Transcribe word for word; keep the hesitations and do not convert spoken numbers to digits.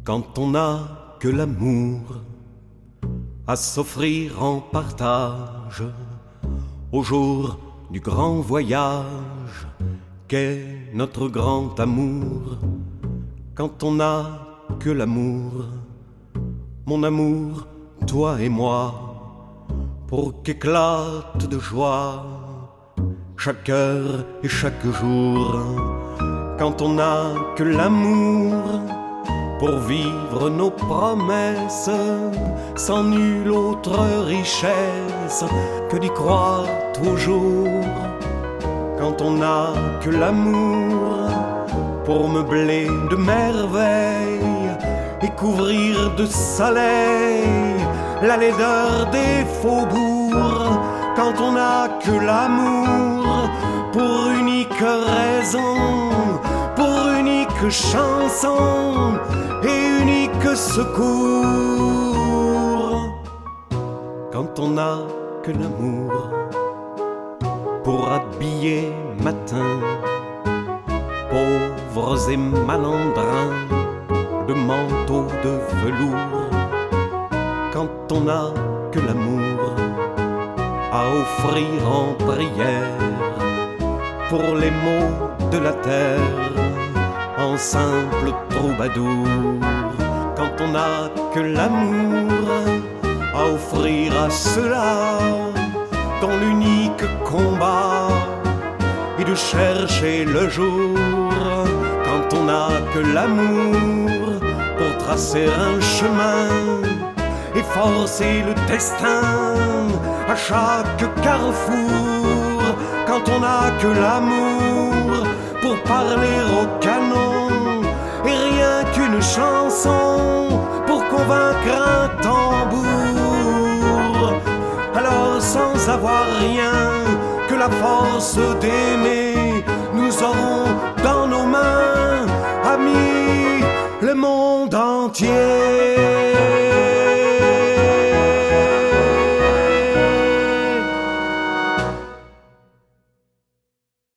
Quand on n'a que l'amour à s'offrir en partage au jour du grand voyage qu'est notre grand amour. Quand on n'a que l'amour, mon amour, toi et moi, pour qu'éclate de joie chaque heure et chaque jour. Quand on n'a que l'amour pour vivre nos promesses, sans nulle autre richesse que d'y croire toujours. Quand on n'a que l'amour pour meubler de merveilles et couvrir de soleil la laideur des faubourgs. Quand on n'a que l'amour pour unique raison, pour unique chanson et unique secours. Quand on n'a que l'amour pour habiller matin pauvres et malandrins de manteaux de velours. Quand on n'a que l'amour à offrir en prière pour les maux de la terre en simple troubadour. Quand on n'a que l'amour à offrir à ceux-là dont l'unique combat est de chercher le jour. Quand on n'a que l'amour pour tracer un chemin et forcer le destin à chaque carrefour. Quand on n'a que l'amour pour parler au canon et rien qu'une chanson pour convaincre un tambour. Alors sans avoir rien que la force d'aimer, nous aurons dans nos mains, amis, le monde entier.